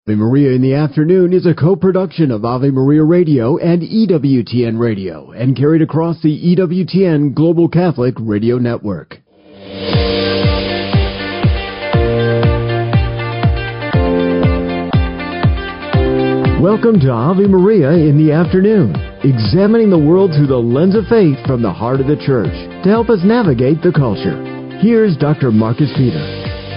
Ave Maria in the Afternoon is a co-production of Ave Maria Radio and EWTN Radio and carried across the EWTN Global Catholic Radio Network. Welcome to Ave Maria in the Afternoon, examining the world through the lens of faith from the heart of the Church to help us navigate the culture. Here's Dr. Marcus Peter.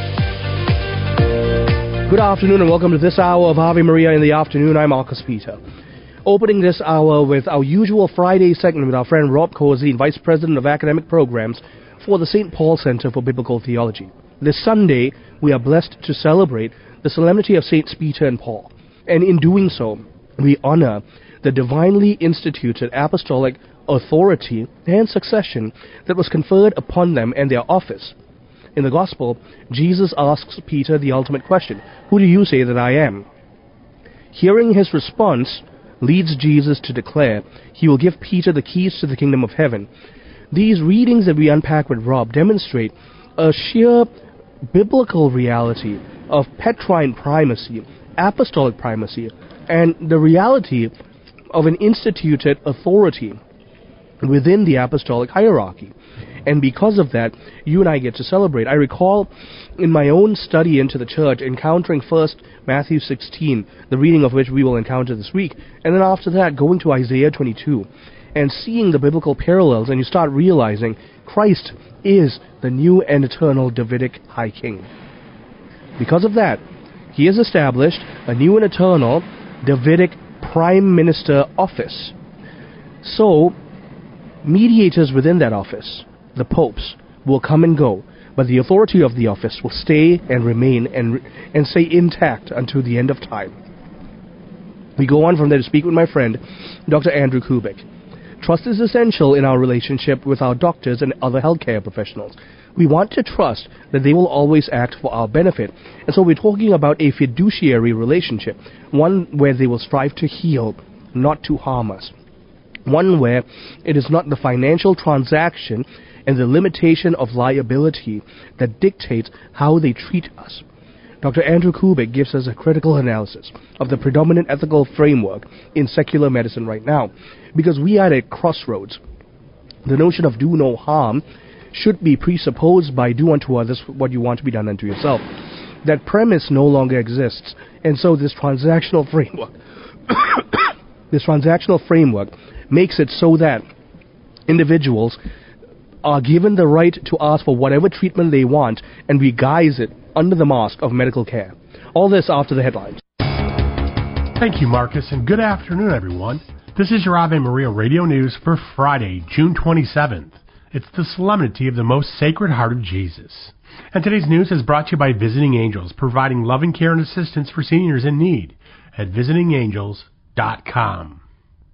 Good afternoon and welcome to this hour of Ave Maria in the Afternoon. I'm Marcus Peter. Opening this hour with our usual Friday segment with our friend Rob Corzine, Vice President of Academic Programs for the St. Paul Center for Biblical Theology. This Sunday, we are blessed to celebrate the solemnity of Saints Peter and Paul. And in doing so, we honor the divinely instituted apostolic authority and succession that was conferred upon them and their office. In the Gospel, Jesus asks Peter the ultimate question, "Who do you say that I am?" Hearing his response leads Jesus to declare he will give Peter the keys to the kingdom of heaven. These readings that we unpack with Rob demonstrate a sheer biblical reality of Petrine primacy, apostolic primacy, and the reality of an instituted authority within the apostolic hierarchy. And because of that, you and I get to celebrate. I recall in my own study into the church encountering first Matthew 16, the reading of which we will encounter this week, and then after that going to Isaiah 22 and seeing the biblical parallels, and you start realizing Christ is the new and eternal Davidic High King. Because of that, he has established a new and eternal Davidic Prime Minister office. So, mediators within that office, the popes, will come and go, but the authority of the office will stay and remain and stay intact until the end of time. We go on from there to speak with my friend, Dr. Andrew Kubik. Trust is essential in our relationship with our doctors and other healthcare professionals. We want to trust that they will always act for our benefit. And so we're talking about a fiduciary relationship, one where they will strive to heal, not to harm us. One where it is not the financial transaction and the limitation of liability that dictates how they treat us. Dr. Andrew Kubik gives us a critical analysis of the predominant ethical framework in secular medicine right now, because we are at a crossroads. The notion of do no harm should be presupposed by do unto others what you want to be done unto yourself. That premise no longer exists, and so this transactional framework makes it so that individuals are given the right to ask for whatever treatment they want, and we guise it under the mask of medical care. All this after the headlines. Thank you, Marcus, and good afternoon, everyone. This is your Ave Maria Radio News for Friday, June 27th. It's the Solemnity of the Most Sacred Heart of Jesus. And today's news is brought to you by Visiting Angels, providing loving care and assistance for seniors in need at visitingangels.com.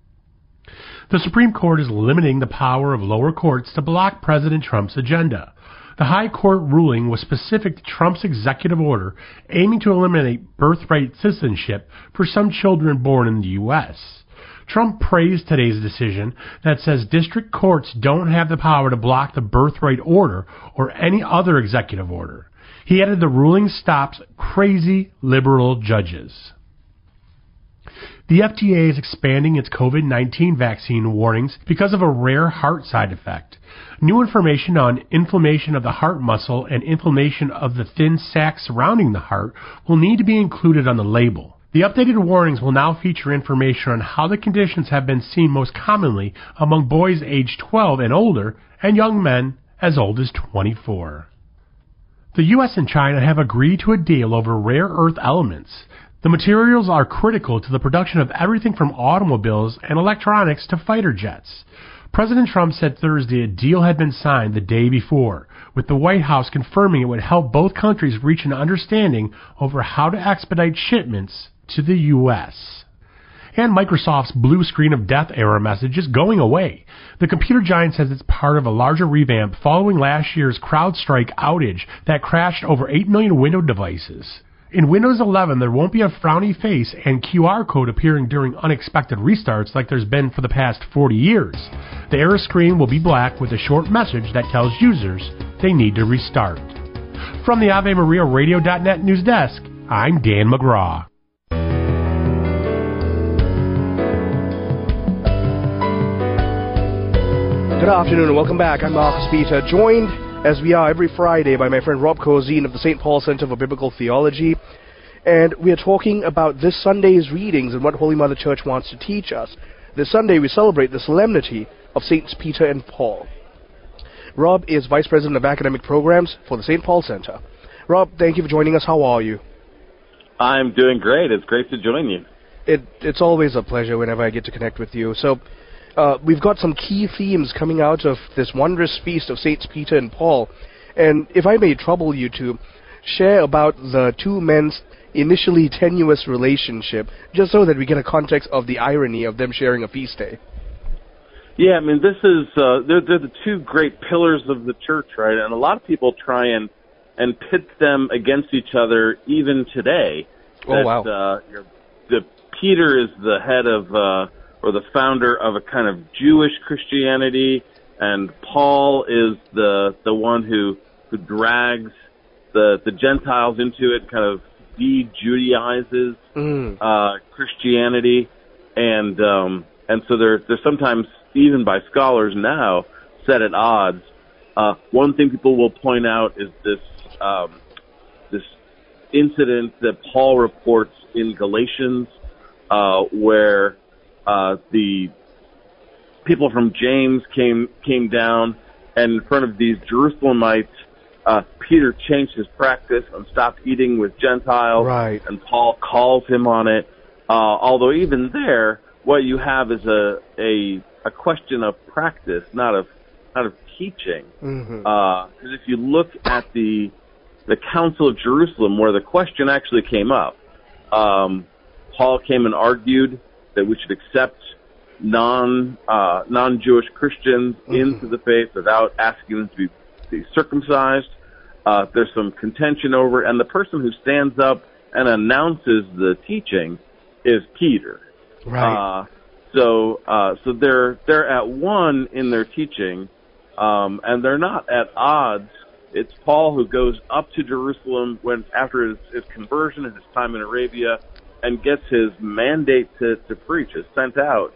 The Supreme Court is limiting the power of lower courts to block President Trump's agenda. The High Court ruling was specific to Trump's executive order aiming to eliminate birthright citizenship for some children born in the U.S. Trump praised today's decision that says district courts don't have the power to block the birthright order or any other executive order. He added the ruling stops crazy liberal judges. The FDA is expanding its COVID-19 vaccine warnings because of a rare heart side effect. New information on inflammation of the heart muscle and inflammation of the thin sac surrounding the heart will need to be included on the label. The updated warnings will now feature information on how the conditions have been seen most commonly among boys aged 12 and older and young men as old as 24. The U.S. and China have agreed to a deal over rare earth elements. The materials are critical to the production of everything from automobiles and electronics to fighter jets. President Trump said Thursday a deal had been signed the day before, with the White House confirming it would help both countries reach an understanding over how to expedite shipments to the U.S. And Microsoft's blue screen of death error message is going away. The computer giant says it's part of a larger revamp following last year's CrowdStrike outage that crashed over 8 million Windows devices. In Windows 11, there won't be a frowny face and QR code appearing during unexpected restarts like there's been for the past 40 years. The error screen will be black with a short message that tells users they need to restart. From the AveMariaRadio.net news desk, I'm Dan McGraw. Good afternoon and welcome back. I'm Marcus Peter, joined as we are every Friday by my friend Rob Cozine of the St. Paul Center for Biblical Theology. And we are talking about this Sunday's readings and what Holy Mother Church wants to teach us. This Sunday we celebrate the solemnity of Saints Peter and Paul. Rob is Vice President of Academic Programs for the St. Paul Center. Rob, thank you for joining us. How are you? I'm doing great. It's great to join you. It's always a pleasure whenever I get to connect with you. So, we've got some key themes coming out of this wondrous feast of Saints Peter and Paul. And if I may trouble you to share about the two men's initially tenuous relationship, just so that we get a context of the irony of them sharing a feast day. Yeah, I mean, this is, they're the two great pillars of the church, right? And a lot of people try and pit them against each other even today. Oh, wow. Peter is the head of, or the founder of a kind of Jewish Christianity, and Paul is the one who drags the Gentiles into it, kind of de-Judaizes Christianity, and so they're sometimes, even by scholars now, set at odds. One thing people will point out is this incident that Paul reports in Galatians, where the people from James came down, and in front of these Jerusalemites, Peter changed his practice and stopped eating with Gentiles, right. And Paul calls him on it. Although even there, what you have is a question of practice, not of teaching. Because if you look at the Council of Jerusalem, where the question actually came up, Paul came and argued that we should accept non-Jewish Christians into the faith without asking them to be circumcised. There's some contention over, and the person who stands up and announces the teaching is Peter. Right. So they're at one in their teaching, and they're not at odds. It's Paul who goes up to Jerusalem after his conversion and his time in Arabia, and gets his mandate to preach, is sent out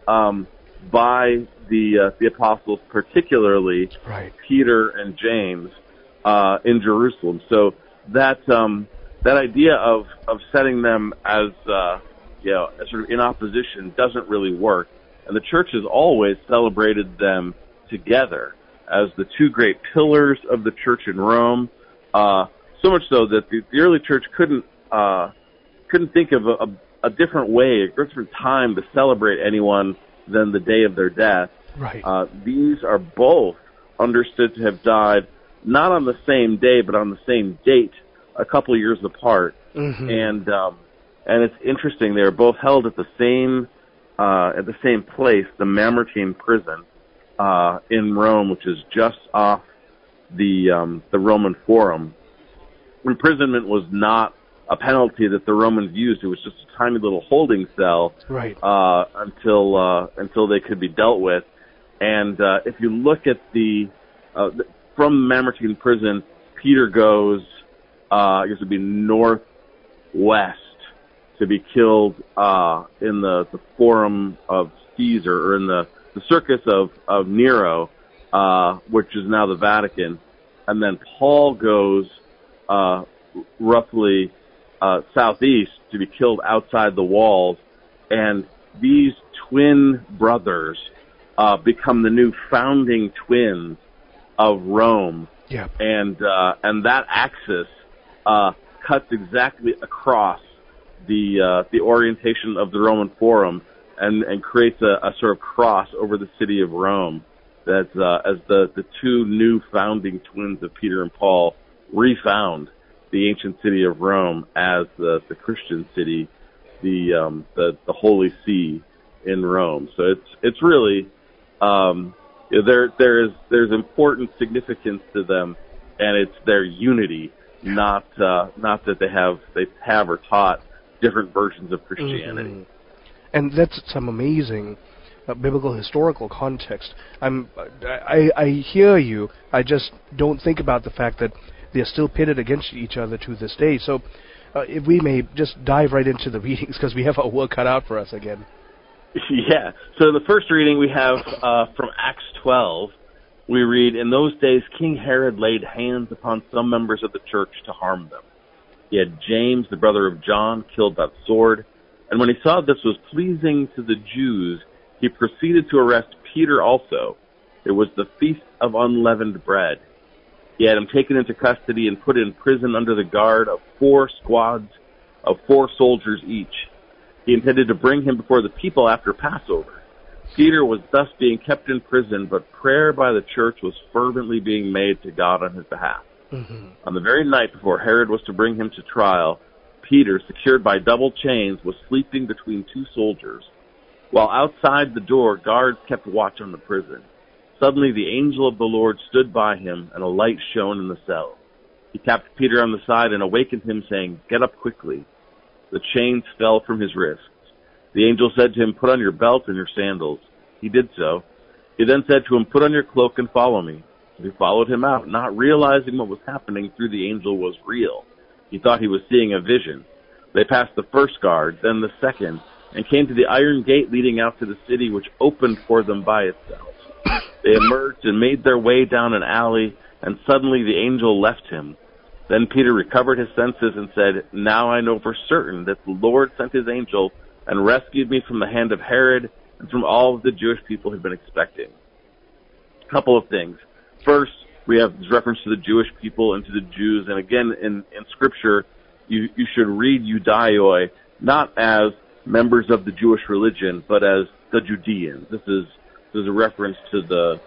by the apostles, particularly right. Peter and James in Jerusalem. So that idea of setting them as sort of in opposition doesn't really work, and the church has always celebrated them together as the two great pillars of the church in Rome. So much so that the early church couldn't think of a different way, a different time to celebrate anyone than the day of their death. Right. These are both understood to have died not on the same day, but on the same date, a couple of years apart. And it's interesting, they were both held at the same place, the Mamertine prison in Rome, which is just off the Roman Forum. Imprisonment was not a penalty that the Romans used. It was just a tiny little holding cell, right. Until they could be dealt with. And if you look at from Mamertine prison, Peter goes, I guess it would be northwest, to be killed in the Forum of Caesar, or in the Circus of Nero, which is now the Vatican. And then Paul goes roughly southeast to be killed outside the walls, and these twin brothers become the new founding twins of Rome. Yeah. And that axis cuts exactly across the orientation of the Roman Forum, and creates a sort of cross over the city of Rome, that as the two new founding twins of Peter and Paul refound the ancient city of Rome as the Christian city, the Holy See in Rome. So it's really there's important significance to them, and it's their unity, not that they have or taught different versions of Christianity. And that's some amazing biblical historical context. I hear you. I just don't think about the fact that they're still pitted against each other to this day. So if we may just dive right into the readings, because we have our work cut out for us again. Yeah. So the first reading we have from Acts 12. We read, "In those days King Herod laid hands upon some members of the church to harm them. He had James, the brother of John, killed by the sword. And when he saw this was pleasing to the Jews, he proceeded to arrest Peter also. It was the Feast of Unleavened Bread. He had him taken into custody and put in prison under the guard of 4 squads of 4 soldiers each. He intended to bring him before the people after Passover. Peter was thus being kept in prison, but prayer by the church was fervently being made to God on his behalf. On the very night before Herod was to bring him to trial, Peter, secured by double chains, was sleeping between 2 soldiers. While outside the door, guards kept watch on the prison. Suddenly the angel of the Lord stood by him, and a light shone in the cell. He tapped Peter on the side and awakened him, saying, 'Get up quickly.' The chains fell from his wrists. The angel said to him, 'Put on your belt and your sandals.' He did so. He then said to him, 'Put on your cloak and follow me.' He followed him out, not realizing what was happening through the angel was real. He thought he was seeing a vision. They passed the first guard, then the second, and came to the iron gate leading out to the city, which opened for them by itself. They emerged and made their way down an alley, and suddenly the angel left him. Then Peter recovered his senses and said, 'Now I know for certain that the Lord sent his angel and rescued me from the hand of Herod and from all of the Jewish people had been expecting.'" A couple of things. First, we have this reference to the Jewish people and to the Jews, and again, in Scripture, you should read Judaioi not as members of the Jewish religion, but as the Judeans. This is a reference to the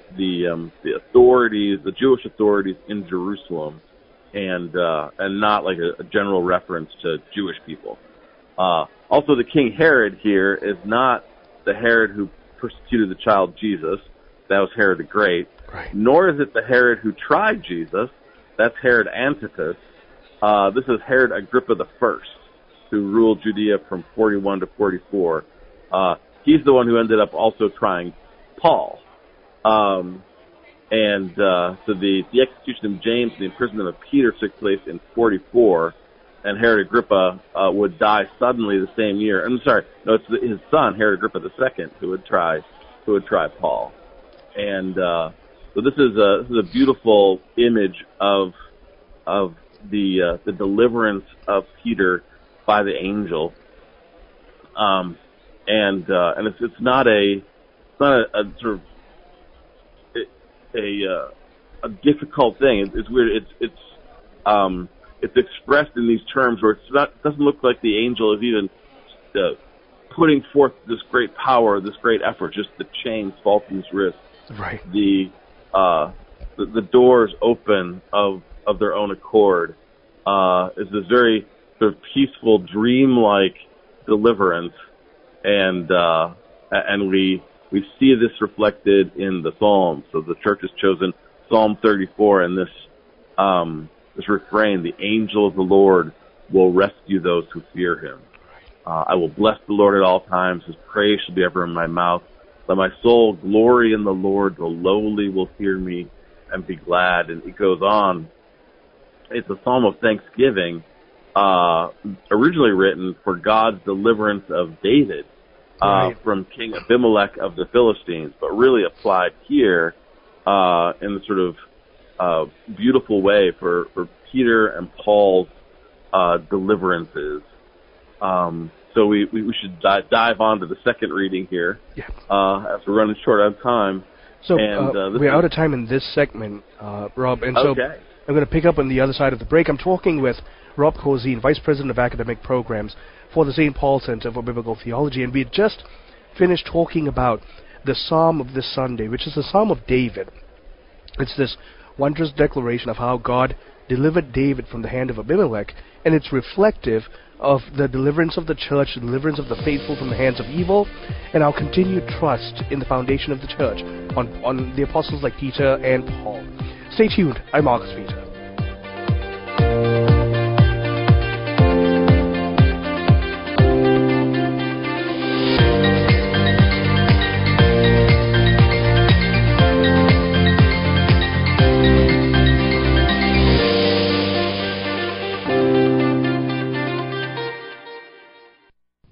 authorities, the Jewish authorities in Jerusalem, and not like a general reference to Jewish people. Also, the King Herod here is not the Herod who persecuted the child Jesus. That was Herod the Great. Right. Nor is it the Herod who tried Jesus. That's Herod Antipas. This is Herod Agrippa I, who ruled Judea from 41 to 44. He's the one who ended up also trying Paul. So the execution of James and the imprisonment of Peter took place in 44, and Herod Agrippa would die suddenly the same year. I'm sorry, no, it's his son, Herod Agrippa II, who would try Paul. And so this is a beautiful image of the deliverance of Peter by the angel. And it's not a sort of a difficult thing. It's weird. It's expressed in these terms where it doesn't look like the angel is even putting forth this great power, this great effort. Just the chains fall from his wrist. Right. The doors open of their own accord. Is this very sort of peaceful, dreamlike deliverance, and we see this reflected in the Psalms. So the church has chosen Psalm 34 and this refrain: "The angel of the Lord will rescue those who fear him. I will bless the Lord at all times. His praise shall be ever in my mouth. Let my soul glory in the Lord. The lowly will hear me and be glad." And it goes on. It's a psalm of thanksgiving, originally written for God's deliverance of David from King Abimelech of the Philistines, but really applied here in the sort of beautiful way for Peter and Paul's deliverances. So we should dive on to the second reading here, as we're running short on time. So we're out of time in this segment, Rob, and so I'm going to pick up on the other side of the break. I'm talking with Rob Corzine, Vice President of Academic Programs for the St. Paul Center for Biblical Theology, and we had just finished talking about the Psalm of this Sunday, which is the Psalm of David. It's this wondrous declaration of how God delivered David from the hand of Abimelech, and it's reflective of the deliverance of the church, the deliverance of the faithful from the hands of evil, and our continued trust in the foundation of the church on the apostles like Peter and Paul. Stay tuned. I'm Marcus Peter.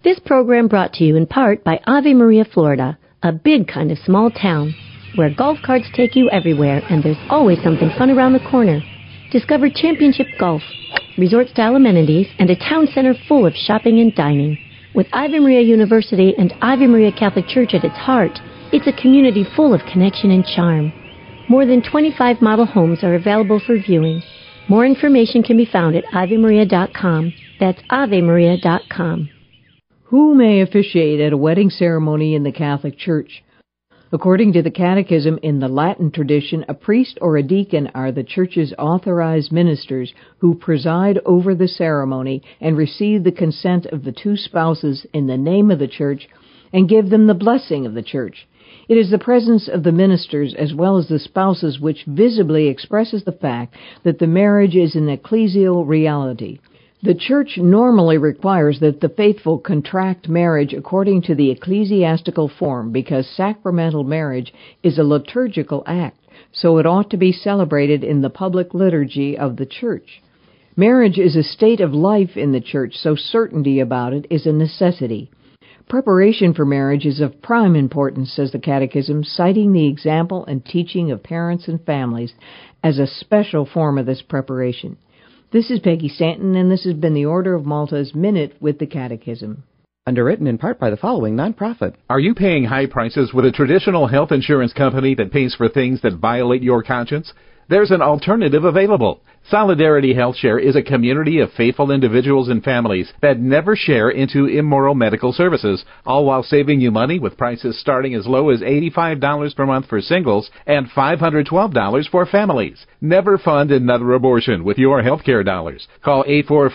This program brought to you in part by Ave Maria, Florida, a big kind of small town where golf carts take you everywhere and there's always something fun around the corner. Discover Championship Golf, resort-style amenities, and a town center full of shopping and dining. With Ave Maria University and Ave Maria Catholic Church at its heart, it's a community full of connection and charm. More than 25 model homes are available for viewing. More information can be found at AveMaria.com. That's AveMaria.com. Who may officiate at a wedding ceremony in the Catholic Church? According to the Catechism, in the Latin tradition, a priest or a deacon are the Church's authorized ministers who preside over the ceremony and receive the consent of the two spouses in the name of the Church and give them the blessing of the Church. It is the presence of the ministers as well as the spouses which visibly expresses the fact that the marriage is an ecclesial reality. The Church normally requires that the faithful contract marriage according to the ecclesiastical form because sacramental marriage is a liturgical act, so it ought to be celebrated in the public liturgy of the Church. Marriage is a state of life in the Church, so certainty about it is a necessity. Preparation for marriage is of prime importance, says the Catechism, citing the example and teaching of parents and families as a special form of this preparation. This is Peggy Stanton, and this has been the Order of Malta's Minute with the Catechism. Underwritten in part by the following nonprofit. Are you paying high prices with a traditional health insurance company that pays for things that violate your conscience? There's an alternative available. Solidarity HealthShare is a community of faithful individuals and families that never share into immoral medical services, all while saving you money with prices starting as low as $85 per month for singles and $512 for families. Never fund another abortion with your healthcare dollars. Call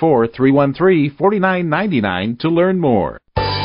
844-313-4999 to learn more.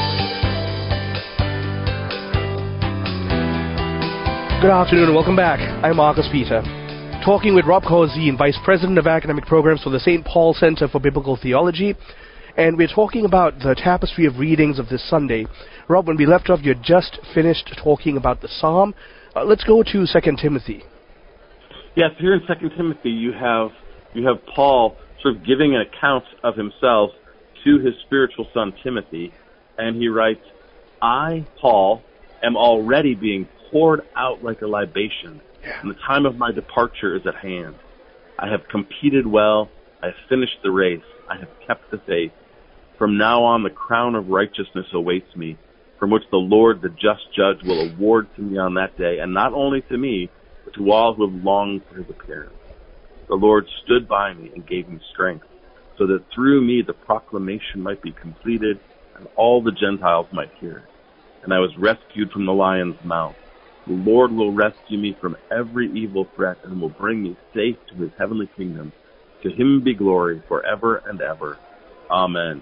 Good afternoon and welcome back. I'm Marcus Peter. Talking with Rob Corzine, Vice President of Academic Programs for the St. Paul Center for Biblical Theology, and we're talking about the tapestry of readings of this Sunday. Rob, when we left off, you just finished talking about the Psalm. Let's go to 2 Timothy. Yes, here in 2 Timothy you have Paul sort of giving an account of himself to his spiritual son Timothy, and he writes, I, Paul, am already being poured out like a libation, and the time of my departure is at hand. I have competed well, I have finished the race, I have kept the faith. From now on the crown of righteousness awaits me, from which the Lord, the just judge, will award to me on that day, and not only to me, but to all who have longed for his appearance. The Lord stood by me and gave me strength, so that through me the proclamation might be completed, and all the Gentiles might hear it. And I was rescued from the lion's mouth. The Lord will rescue me from every evil threat and will bring me safe to his heavenly kingdom. To him be glory forever and ever. Amen.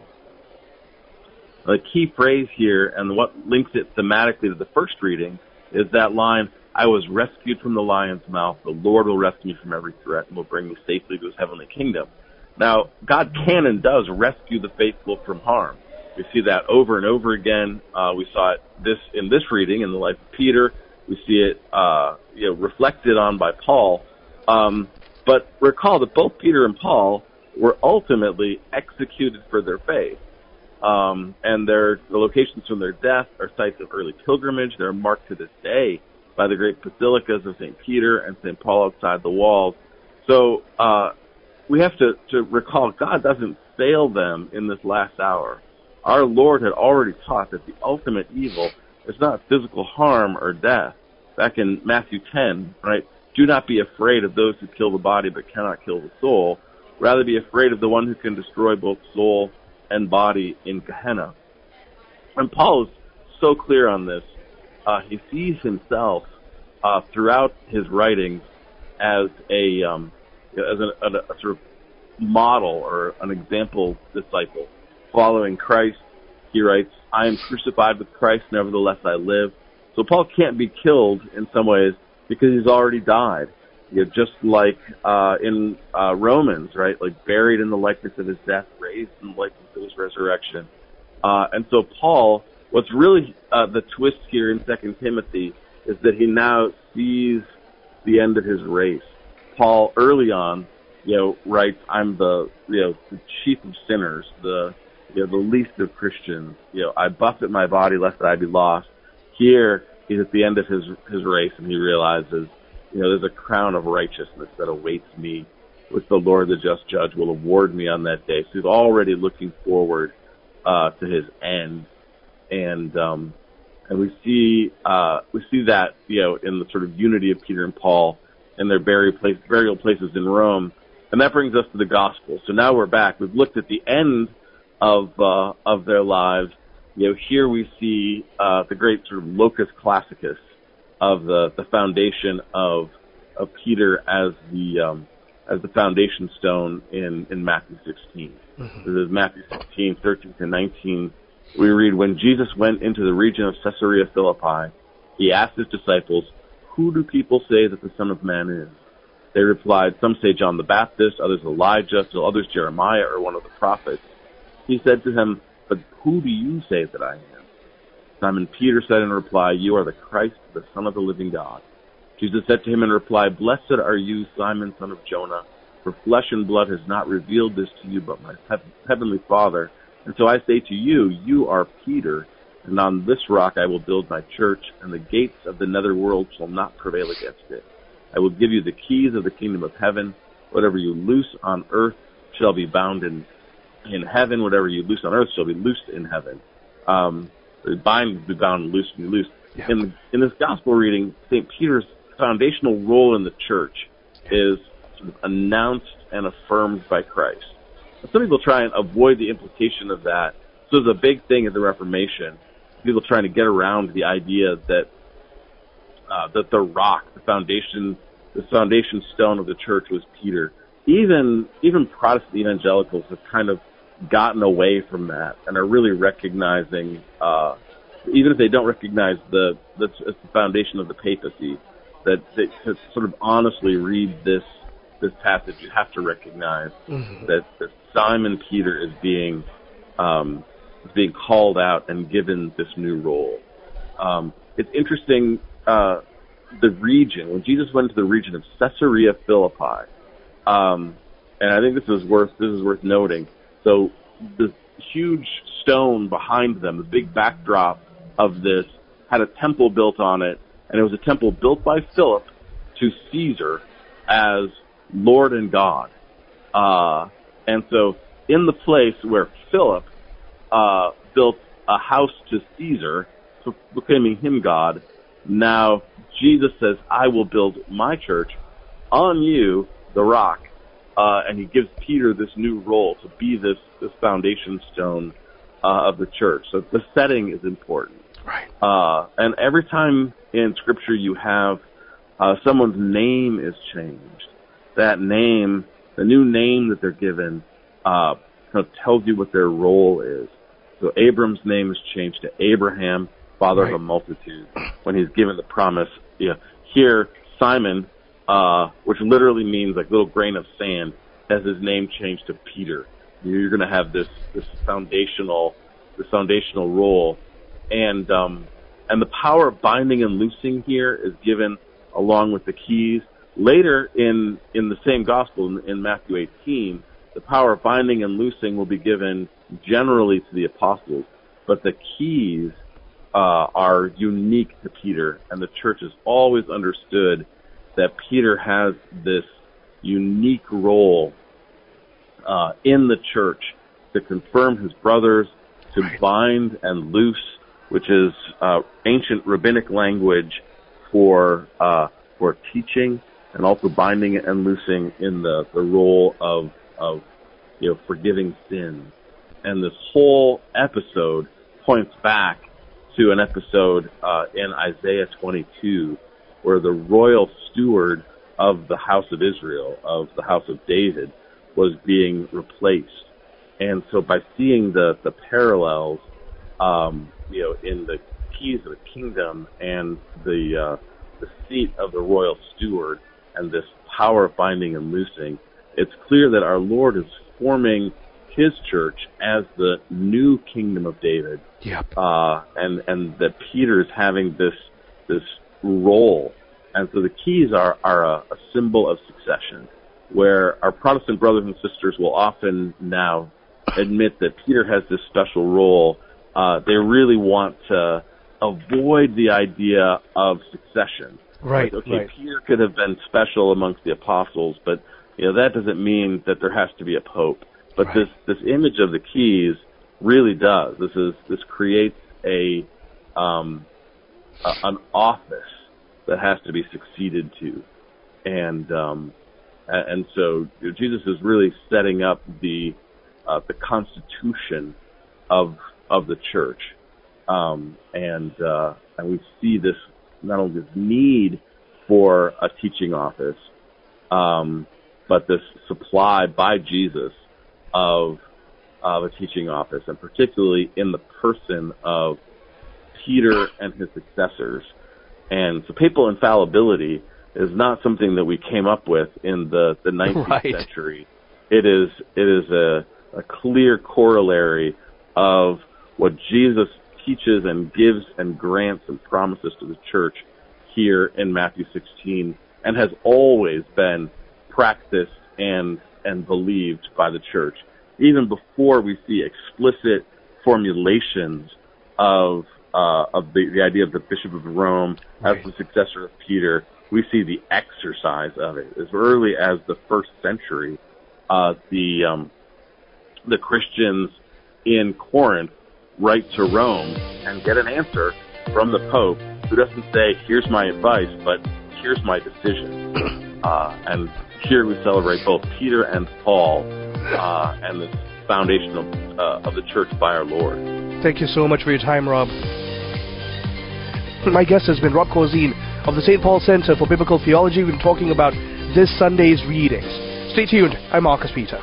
The key phrase here, and what links it thematically to the first reading, is that line, I was rescued from the lion's mouth. The Lord will rescue me from every threat and will bring me safely to his heavenly kingdom. Now, God can and does rescue the faithful from harm. We see that over and over again. We saw it in this reading in the life of Peter. We see it reflected on by Paul. But recall that both Peter and Paul were ultimately executed for their faith. And the locations from their death are sites of early pilgrimage. They're marked to this day by the great basilicas of St. Peter and St. Paul outside the walls. So we have to recall God doesn't fail them in this last hour. Our Lord had already taught that the ultimate evil is not physical harm or death. Back in Matthew 10, right? Do not be afraid of those who kill the body but cannot kill the soul. Rather be afraid of the one who can destroy both soul and body in Gehenna. And Paul is so clear on this. He sees himself throughout his writings as a sort of model or an example disciple. Following Christ, he writes, I am crucified with Christ, nevertheless I live. So Paul can't be killed in some ways because he's already died. Just like in Romans, right? Like buried in the likeness of his death, raised in the likeness of his resurrection. And so Paul, what's really the twist here in 2 Timothy is that he now sees the end of his race. Paul early on, writes, I'm the chief of sinners, the the least of Christians. I buffet my body lest I be lost. Here, he's at the end of his race, and he realizes, there's a crown of righteousness that awaits me, which the Lord, the just judge, will award me on that day. So he's already looking forward to his end, and we see that in the sort of unity of Peter and Paul and their burial places in Rome, and that brings us to the gospel. So now we're back. We've looked at the end of their lives. Here we see the great sort of locus classicus of the foundation of Peter as the foundation stone in Matthew 16. Mm-hmm. This is Matthew 16, 13 to 19. We read, when Jesus went into the region of Caesarea Philippi, he asked his disciples, "Who do people say that the Son of Man is?" They replied, "Some say John the Baptist, others Elijah, still others Jeremiah or one of the prophets." He said to him, "But who do you say that I am?" Simon Peter said in reply, "You are the Christ, the Son of the living God." Jesus said to him in reply, "Blessed are you, Simon, son of Jonah, for flesh and blood has not revealed this to you, but my heavenly Father. And so I say to you, you are Peter, and on this rock I will build my church, and the gates of the netherworld shall not prevail against it. I will give you the keys of the kingdom of heaven. Whatever you loose on earth shall be bound in heaven. Whatever you loose on earth shall be loosed in heaven." Bind will be bound, and loose will be loosed. Yeah. In this gospel reading, St. Peter's foundational role in the church is sort of announced and affirmed by Christ. Some people try and avoid the implication of that. So there's a big thing at the Reformation. People trying to get around the idea that the rock, the foundation stone of the church was Peter. Even Protestant evangelicals have kind of gotten away from that and are really recognizing, even if they don't recognize the foundation of the papacy, that to sort of honestly read this passage, you have to recognize that Simon Peter is being called out and given this new role. It's interesting, the region, when Jesus went to the region of Caesarea Philippi, and I think this is worth noting. So the huge stone behind them, the big backdrop of this, had a temple built on it, and it was a temple built by Philip to Caesar as Lord and God. And so in the place where Philip built a house to Caesar, proclaiming him God, now Jesus says, "I will build my church on you, the rock." And he gives Peter this new role to be this foundation stone of the church. So the setting is important. Right. And every time in Scripture you have someone's name is changed, that name, the new name that they're given, kind of tells you what their role is. So Abram's name is changed to Abraham, father of a multitude, when he's given the promise. Here, Simon, which literally means like little grain of sand, has his name changed to Peter. You're going to have this foundational role, and the power of binding and loosing here is given along with the keys. Later in the same gospel, in Matthew 18, the power of binding and loosing will be given generally to the apostles, but the keys are unique to Peter, and the church has always understood that Peter has this unique role in the church to confirm his brothers, to bind and loose, which is ancient rabbinic language for teaching, and also binding and loosing in the role of forgiving sins. And this whole episode points back to an episode in Isaiah 22, where the royal steward of the house of Israel, of the house of David, was being replaced. And so by seeing the parallels, in the keys of the kingdom and the seat of the royal steward and this power of binding and loosing, it's clear that our Lord is forming his church as the new kingdom of David. Yep. And that Peter is having this role. And so the keys are a symbol of succession, where our Protestant brothers and sisters will often now admit that Peter has this special role, they really want to avoid the idea of succession. Right. Like, okay, right. Peter could have been special amongst the apostles, but that doesn't mean that there has to be a pope. But Right. this image of the keys really does. This creates an office that has to be succeeded to, and so Jesus is really setting up the constitution of the church, and we see this, not only this need for a teaching office, but this supply by Jesus of a teaching office, and particularly in the person of Peter and his successors. And so papal infallibility is not something that we came up with in the 19th Right. century. It is a clear corollary of what Jesus teaches and gives and grants and promises to the church here in Matthew 16, and has always been practiced and believed by the church. Even before we see explicit formulations of the idea of the Bishop of Rome as the successor of Peter, we see the exercise of it. As early as the first century, the Christians in Corinth write to Rome and get an answer from the Pope, who doesn't say, "Here's my advice," but "Here's my decision." And here we celebrate both Peter and Paul, and the foundation of the church by our Lord. Thank you so much for your time, Rob. My guest has been Rob Corzine of the St. Paul Center for Biblical Theology. We've been talking about this Sunday's readings. Stay tuned. I'm Marcus Peter.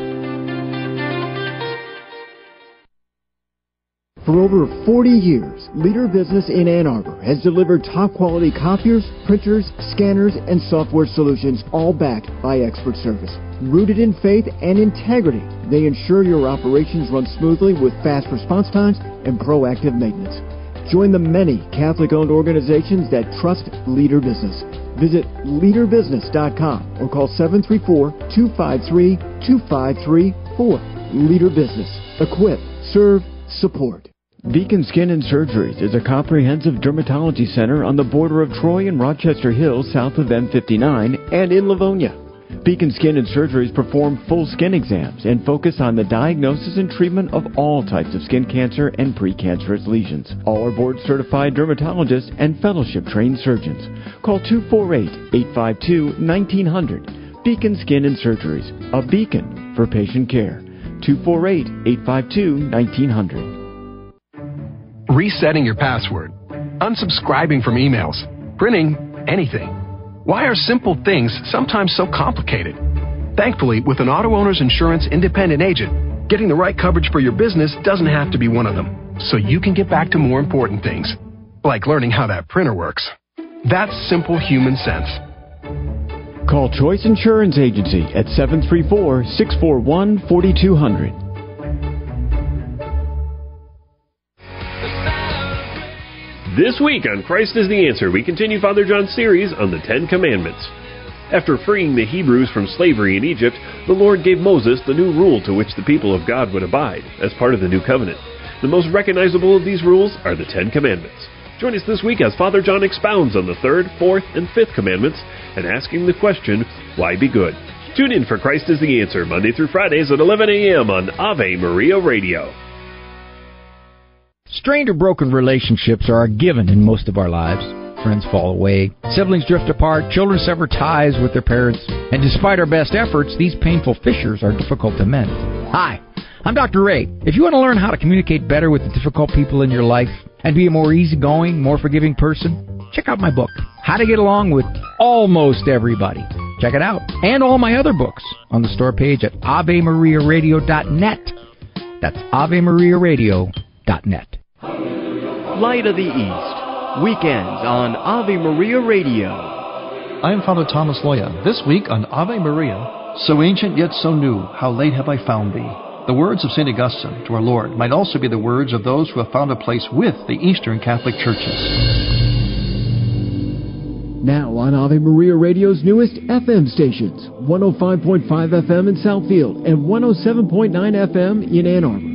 For over 40 years, Leader Business in Ann Arbor has delivered top-quality copiers, printers, scanners, and software solutions, all backed by expert service. Rooted in faith and integrity, they ensure your operations run smoothly with fast response times and proactive maintenance. Join the many Catholic-owned organizations that trust Leader Business. Visit leaderbusiness.com or call 734-253-2534. Leader Business. Equip, serve, support. Beacon Skin and Surgeries is a comprehensive dermatology center on the border of Troy and Rochester Hills south of M59 and in Livonia. Beacon Skin and Surgeries perform full skin exams and focus on the diagnosis and treatment of all types of skin cancer and precancerous lesions. All are board-certified dermatologists and fellowship-trained surgeons. Call 248-852-1900. Beacon Skin and Surgeries, a beacon for patient care. 248-852-1900. Resetting your password, unsubscribing from emails, printing anything. Why are simple things sometimes so complicated? Thankfully, with an auto owner's insurance independent agent, getting the right coverage for your business doesn't have to be one of them, so you can get back to more important things, like learning how that printer works. That's simple human sense. Call Choice Insurance Agency at 734-641-4200. This week on Christ is the Answer, we continue Father John's series on the Ten Commandments. After freeing the Hebrews from slavery in Egypt, the Lord gave Moses the new rule to which the people of God would abide as part of the new covenant. The most recognizable of these rules are the Ten Commandments. Join us this week as Father John expounds on the third, fourth, and fifth commandments and asking the question, why be good? Tune in for Christ is the Answer, Monday through Fridays at 11 a.m. on Ave Maria Radio. Strained or broken relationships are a given in most of our lives. Friends fall away, siblings drift apart, children sever ties with their parents, and despite our best efforts, these painful fissures are difficult to mend. Hi, I'm Dr. Ray. If you want to learn how to communicate better with the difficult people in your life and be a more easygoing, more forgiving person, check out my book, How to Get Along with Almost Everybody. Check it out, and all my other books on the store page at AveMariaRadio.net. That's AveMariaRadio.net. Light of the East, weekends on Ave Maria Radio. I am Father Thomas Loya. This week on Ave Maria, so ancient yet so new, how late have I found thee? The words of St. Augustine to our Lord might also be the words of those who have found a place with the Eastern Catholic Churches. Now on Ave Maria Radio's newest FM stations, 105.5 FM in Southfield and 107.9 FM in Ann Arbor.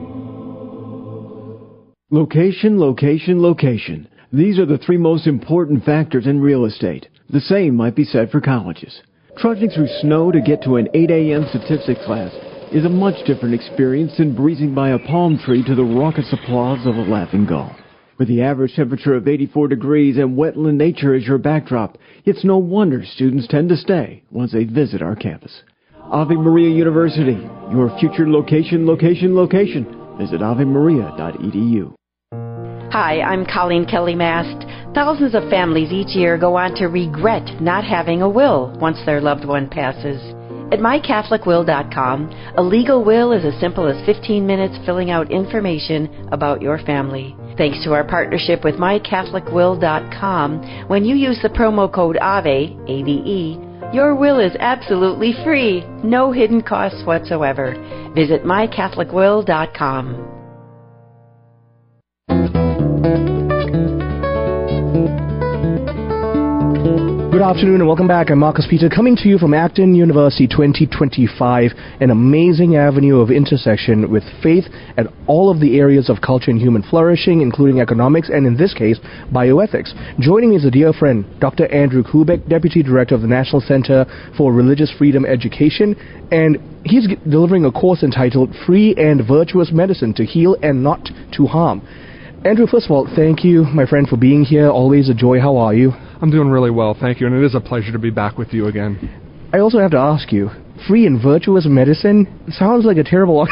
Location, location, location. These are the three most important factors in real estate. The same might be said for colleges. Trudging through snow to get to an 8 a.m. statistics class is a much different experience than breezing by a palm tree to the raucous applause of a laughing gull. With the average temperature of 84 degrees and wetland nature as your backdrop, it's no wonder students tend to stay once they visit our campus. Ave Maria University, your future location, location, location. Visit avemaria.edu. Hi, I'm Colleen Kelly Mast. Thousands of families each year go on to regret not having a will once their loved one passes. At mycatholicwill.com, a legal will is as simple as 15 minutes filling out information about your family. Thanks to our partnership with mycatholicwill.com, when you use the promo code AVE, A-V-E, your will is absolutely free, no hidden costs whatsoever. Visit mycatholicwill.com. Good afternoon and welcome back. I'm Marcus Peter, coming to you from Acton University 2025, an amazing avenue of intersection with faith at all of the areas of culture and human flourishing, including economics and, in this case, bioethics. Joining me is a dear friend, Dr. Andrew Kubek, Deputy Director of the National Center for Religious Freedom Education, and he's delivering a course entitled Free and Virtuous Medicine to Heal and Not to Harm. Andrew, first of all, thank you, my friend, for being here. Always a joy. How are you? I'm doing really well, thank you, and it is a pleasure to be back with you again. I also have to ask you, free and virtuous medicine sounds like a terrible...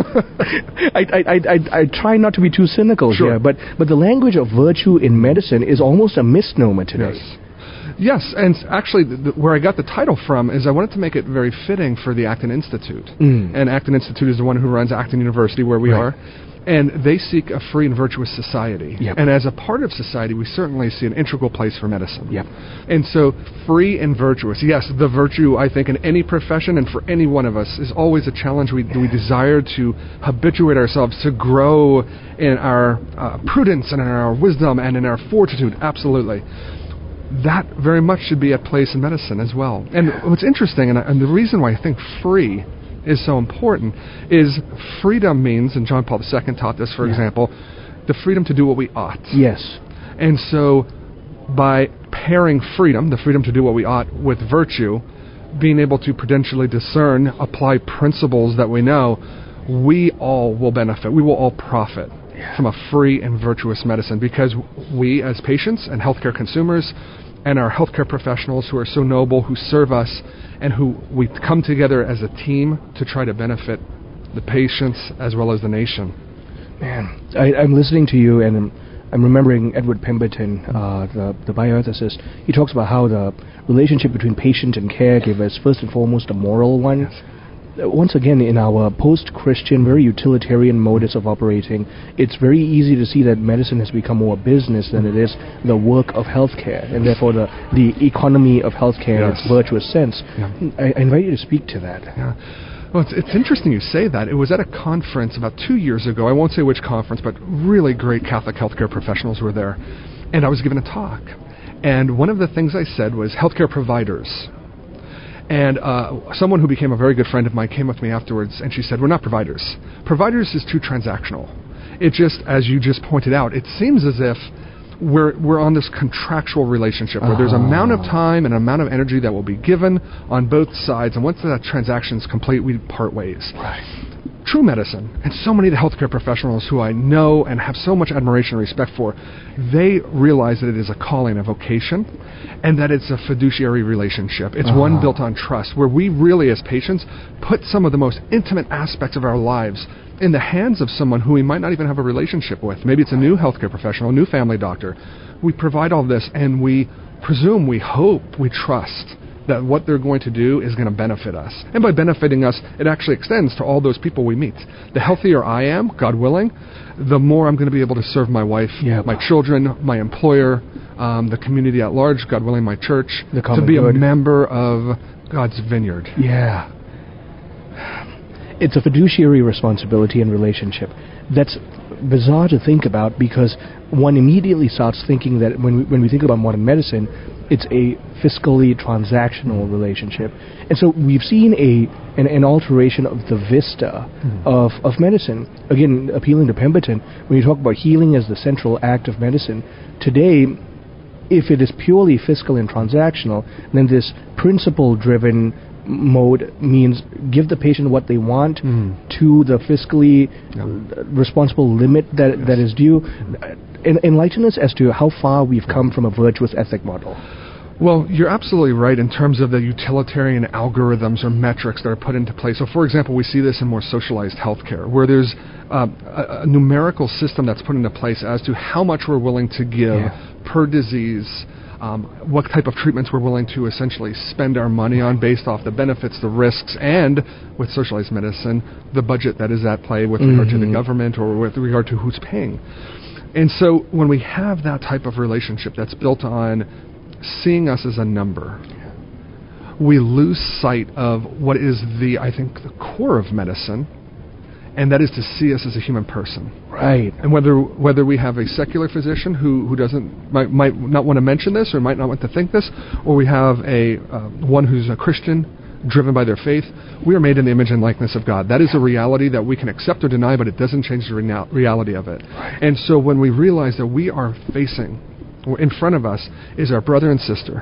I try not to be too cynical here, but the language of virtue in medicine is almost a misnomer today. Yes, and actually where I got the title from is I wanted to make it very fitting for the Acton Institute. And Acton Institute is the one who runs Acton University, where we are. And they seek a free and virtuous society. And as a part of society, we certainly see an integral place for medicine. And so, free and virtuous. Yes, the virtue, I think, in any profession and for any one of us is always a challenge. We desire to habituate ourselves to grow in our prudence and in our wisdom and in our fortitude. Absolutely. That very much should be at place in medicine as well. And what's interesting, and the reason why I think free is so important, is freedom means, and John Paul II taught this, for example, the freedom to do what we ought. Yes. And so by pairing freedom, the freedom to do what we ought, with virtue, being able to prudentially discern, apply principles that we know, we all will benefit. We will all profit from a free and virtuous medicine, because we as patients and healthcare consumers and our healthcare professionals who are so noble, who serve us, and who we come together as a team to try to benefit the patients as well as the nation. Man, I'm listening to you, and I'm remembering Edward Pemberton, the bioethicist. He talks about how the relationship between patient and caregiver is first and foremost a moral one. Yes. Once again, in our post-Christian, very utilitarian modus of operating, it's very easy to see that medicine has become more business than it is the work of healthcare, and therefore the economy of healthcare in its virtuous sense. I invite you to speak to that. Well, it's interesting you say that. It was at a conference about 2 years ago. I won't say which conference, but really great Catholic healthcare professionals were there. And I was giving a talk. And one of the things I said was healthcare providers. And someone who became a very good friend of mine came up to me afterwards, and she said, we're not providers. Providers is too transactional. It just, as you just pointed out, it seems as if we're on this contractual relationship where there's an amount of time and an amount of energy that will be given on both sides, and once that transaction is complete, we part ways. True medicine, and so many of the healthcare professionals who I know and have so much admiration and respect for, they realize that it is a calling, a vocation, and that it's a fiduciary relationship. It's one built on trust, where we really, as patients, put some of the most intimate aspects of our lives in the hands of someone who we might not even have a relationship with. Maybe it's a new healthcare professional, a new family doctor. We provide all this, and we presume, we hope, we trust that what they're going to do is going to benefit us. And by benefiting us, it actually extends to all those people we meet. The healthier I am, God willing, the more I'm going to be able to serve my wife, my children, my employer, the community at large, God willing, my church, to be a member of God's vineyard. It's a fiduciary responsibility and relationship. That's bizarre to think about, because one immediately starts thinking that when we think about modern medicine, it's a fiscally transactional relationship. And so we've seen an alteration of the vista of medicine. Again, appealing to Pemberton, when you talk about healing as the central act of medicine, today, if it is purely fiscal and transactional, then this principle-driven mode means give the patient what they want to the fiscally responsible limit that is due. Enlighten us as to how far we've come from a virtuous ethic model. Well, you're absolutely right in terms of the utilitarian algorithms or metrics that are put into place. So, for example, we see this in more socialized healthcare, where there's a numerical system that's put into place as to how much we're willing to give per disease, what type of treatments we're willing to essentially spend our money on based off the benefits, the risks, and with socialized medicine, the budget that is at play with regard to the government or with regard to who's paying. And so when we have that type of relationship that's built on seeing us as a number, we lose sight of what is I think the core of medicine, and that is to see us as a human person. Right. And whether we have a secular physician who might not want to mention this or might not want to think this, or we have a one who's a Christian driven by their faith, we are made in the image and likeness of God. That is a reality that we can accept or deny, but it doesn't change the reality of it. Right. And so when we realize that we are facing, in front of us is our brother and sister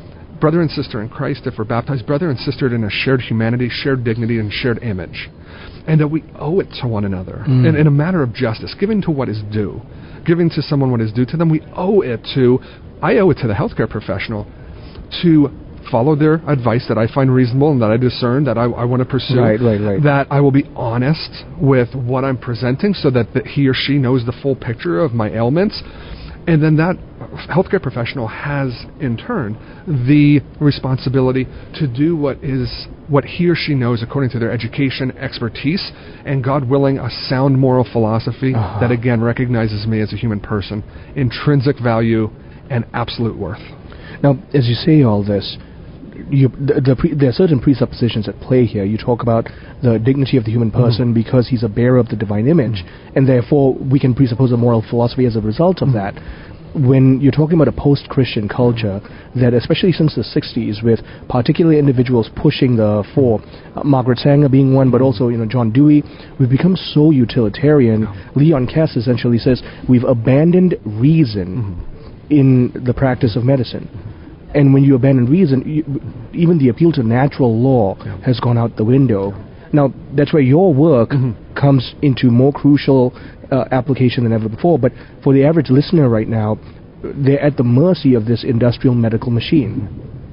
in Christ, if we're baptized, brother and sister in a shared humanity, shared dignity, and shared image. And that we owe it to one another in a matter of justice, giving to what is due, giving to someone what is due to them. I owe it to the healthcare professional to follow their advice that I find reasonable and that I discern that I want to pursue. Right. That I will be honest with what I'm presenting so that he or she knows the full picture of my ailments. And then that healthcare professional has, in turn, the responsibility to do what he or she knows according to their education, expertise, and, God willing, a sound moral philosophy that, again, recognizes me as a human person, intrinsic value, and absolute worth. Now, as you say all this, there are certain presuppositions at play here. You talk about the dignity of the human person because he's a bearer of the divine image, and therefore we can presuppose a moral philosophy as a result of that. When you're talking about a post-Christian culture, that especially since the 60s, with particular individuals pushing the fore, Margaret Sanger being one, but also John Dewey, we've become so utilitarian. Leon Kass essentially says we've abandoned reason in the practice of medicine. And when you abandon reason, even the appeal to natural law has gone out the window. Now, that's where your work comes into more crucial application than ever before. But for the average listener right now, they're at the mercy of this industrial medical machine.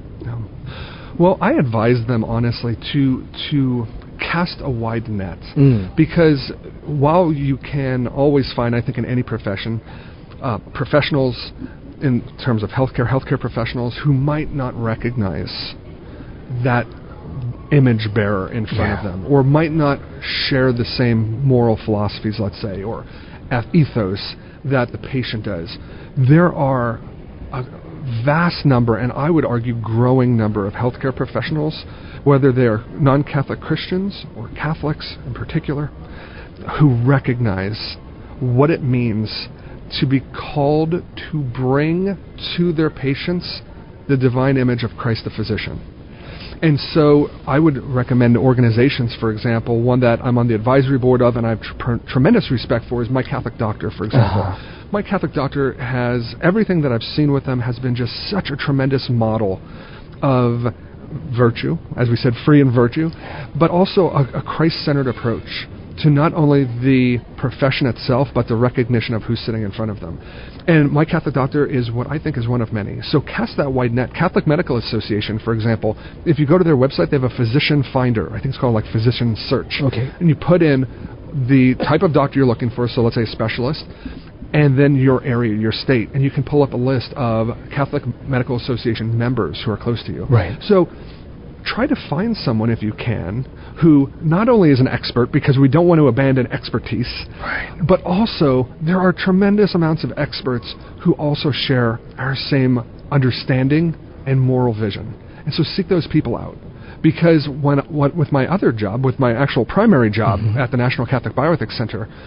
Well, I advise them, honestly, to cast a wide net. Because while you can always find, I think in any profession, professionals in terms of healthcare professionals who might not recognize that image bearer in front of them, or might not share the same moral philosophies, let's say, or ethos that the patient does. There are a vast number, and I would argue growing number, of healthcare professionals, whether they're non-Catholic Christians or Catholics in particular, who recognize what it means to be called to bring to their patients the divine image of Christ the physician. And so I would recommend organizations, for example, one that I'm on the advisory board of and I have tremendous respect for is My Catholic Doctor, for example. My Catholic Doctor has, everything that I've seen with them has been just such a tremendous model of virtue, as we said, free in virtue, but also a Christ-centered approach to not only the profession itself, but the recognition of who's sitting in front of them. And My Catholic Doctor is what I think is one of many. So cast that wide net. Catholic Medical Association, for example, if you go to their website, they have a physician finder. I think it's called like physician search. Okay. And you put in the type of doctor you're looking for, so let's say a specialist, and then your area, your state, and you can pull up a list of Catholic Medical Association members who are close to you. Right. So try to find someone, if you can, who not only is an expert, because we don't want to abandon expertise, but also there are tremendous amounts of experts who also share our same understanding and moral vision. And so seek those people out. Because with my other job, with my actual primary job at the National Catholic Bioethics Center,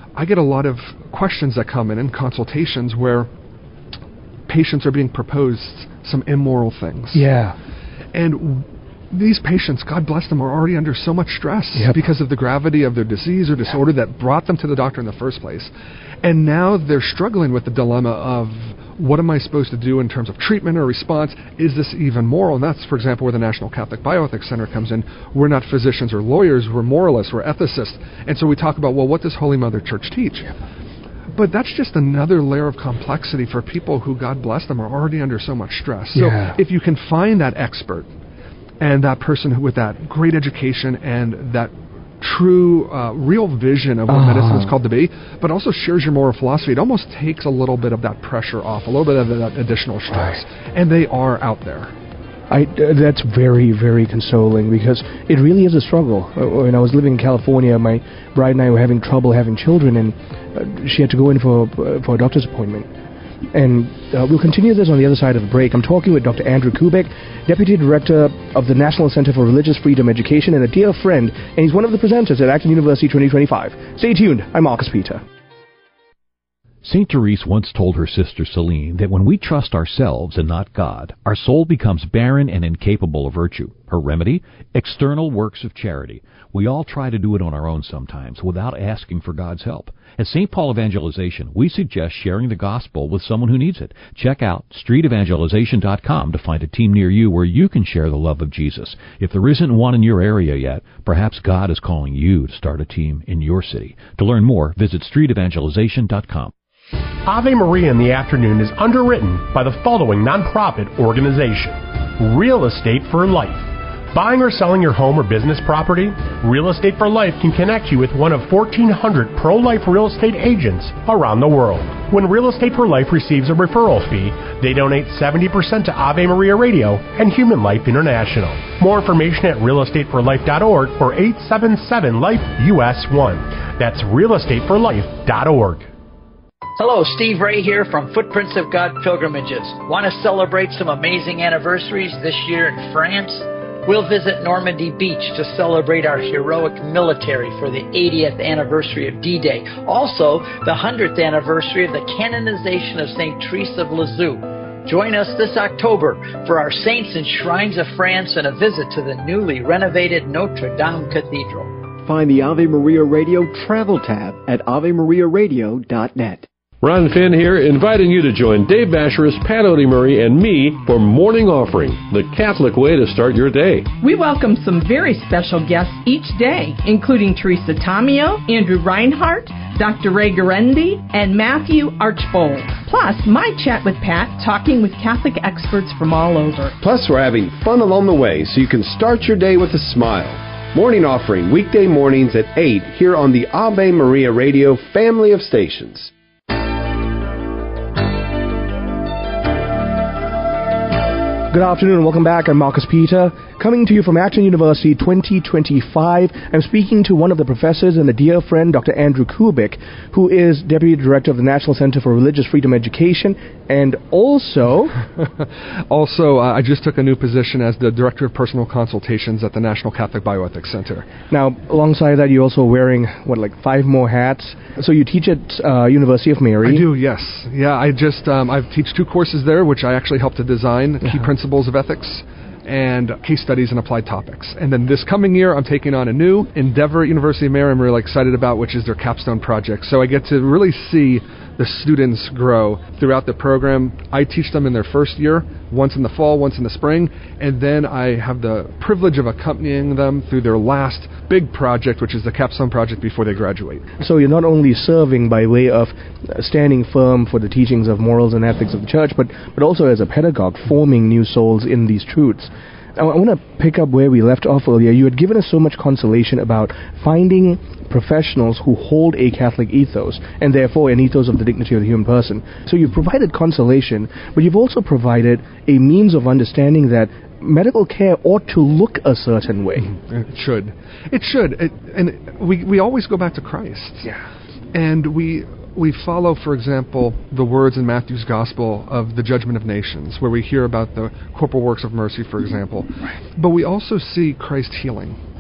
I get a lot of questions that come in consultations where patients are being proposed some immoral things. Yeah. And these patients, God bless them, are already under so much stress because of the gravity of their disease or disorder that brought them to the doctor in the first place. And now they're struggling with the dilemma of, what am I supposed to do in terms of treatment or response? Is this even moral? And that's, for example, where the National Catholic Bioethics Center comes in. We're not physicians or lawyers. We're moralists. We're ethicists. And so we talk about, well, what does Holy Mother Church teach? But that's just another layer of complexity for people who, God bless them, are already under so much stress. So if you can find that expert and that person who, with that great education and that true, real vision of what medicine is called to be, but also shares your moral philosophy, it almost takes a little bit of that pressure off, a little bit of that additional stress. And they are out there. That's very, very consoling, because it really is a struggle. When I was living in California, my bride and I were having trouble having children, and she had to go in for a doctor's appointment. And we'll continue this on the other side of the break. I'm talking with Dr. Andrew Kubik, Deputy Director of the National Center for Religious Freedom Education, and a dear friend, and he's one of the presenters at Acton University 2025. Stay tuned. I'm Marcus Peter. St. Therese once told her sister Celine that when we trust ourselves and not God, our soul becomes barren and incapable of virtue. Her remedy? External works of charity. We all try to do it on our own sometimes without asking for God's help. At St. Paul Evangelization, we suggest sharing the gospel with someone who needs it. Check out streetevangelization.com to find a team near you where you can share the love of Jesus. If there isn't one in your area yet, perhaps God is calling you to start a team in your city. To learn more, visit streetevangelization.com. Ave Maria in the Afternoon is underwritten by the following nonprofit organization: Real Estate for Life. Buying or selling your home or business property? Real Estate for Life can connect you with one of 1,400 pro-life real estate agents around the world. When Real Estate for Life receives a referral fee, they donate 70% to Ave Maria Radio and Human Life International. More information at realestateforlife.org or 877-LIFE-US1. That's realestateforlife.org. Hello, Steve Ray here from Footprints of God Pilgrimages. Want to celebrate some amazing anniversaries this year in France? We'll visit Normandy Beach to celebrate our heroic military for the 80th anniversary of D-Day. Also, the 100th anniversary of the canonization of St. Therese of Lisieux. Join us this October for our Saints and Shrines of France and a visit to the newly renovated Notre Dame Cathedral. Find the Ave Maria Radio travel tab at avemariaradio.net. Ron Finn here, inviting you to join Dave Basheris, Pat Odie-Murray, and me for Morning Offering, the Catholic way to start your day. We welcome some very special guests each day, including Teresa Tomeo, Andrew Reinhardt, Dr. Ray Garendi, and Matthew Archbold. Plus, my chat with Pat, talking with Catholic experts from all over. Plus, we're having fun along the way, so you can start your day with a smile. Morning Offering, weekday mornings at 8, here on the Ave Maria Radio family of stations. Good afternoon and welcome back. I'm Marcus Peter, coming to you from Acton University 2025. I'm speaking to one of the professors and a dear friend, Dr. Andrew Kubik, who is Deputy Director of the National Center for Religious Freedom Education, and also... I just took a new position as the Director of Personal Consultations at the National Catholic Bioethics Center. Now, alongside that, you're also wearing, 5 more hats. So you teach at University of Mary. I do, yes. Yeah, I teach 2 courses there, which I actually helped to design, Key Principles of Ethics and Case Studies and Applied Topics. And then this coming year, I'm taking on a new endeavor at University of Mary I'm really excited about, which is their capstone project. So I get to really see the students grow throughout the program. I teach them in their first year, once in the fall, once in the spring, and then I have the privilege of accompanying them through their last big project, which is the capstone project before they graduate. So you're not only serving by way of standing firm for the teachings of morals and ethics of the church, but also as a pedagogue, forming new souls in these truths. I want to pick up where we left off earlier. You had given us so much consolation about finding professionals who hold a Catholic ethos, and therefore an ethos of the dignity of the human person. So you've provided consolation, but you've also provided a means of understanding that medical care ought to look a certain way. It should. And we always go back to Christ. Yeah. And we follow, for example, the words in Matthew's Gospel of the judgment of nations, where we hear about the corporal works of mercy, for example. Right. But we also see Christ healing.